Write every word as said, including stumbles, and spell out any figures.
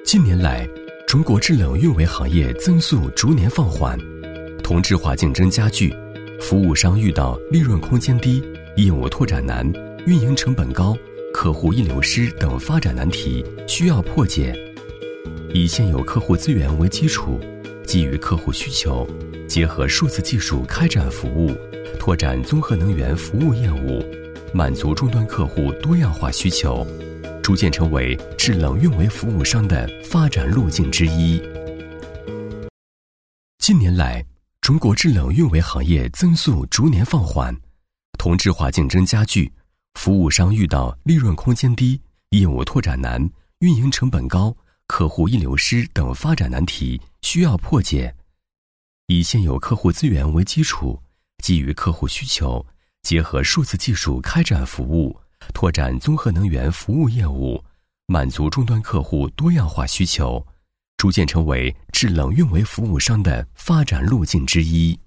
近年来，中国制冷运维行业增速逐年放缓，同质化竞争加剧，服务商遇到利润空间低、业务拓展难、运营成本高、客户易流失等发展难题，需要破解。以现有客户资源为基础，基于客户需求，结合数字技术开展服务，拓展综合能源服务业务，满足终端客户多样化需求，逐渐成为制冷运维服务商的发展路径之一。近年来，中国制冷运维行业增速逐年放缓，同质化竞争加剧，服务商遇到利润空间低、业务拓展难、运营成本高、客户易流失等发展难题，需要破解。以现有客户资源为基础，基于客户需求，结合数字技术开展服务，拓展综合能源服务业务，满足终端客户多样化需求，逐渐成为制冷运维服务商的发展路径之一。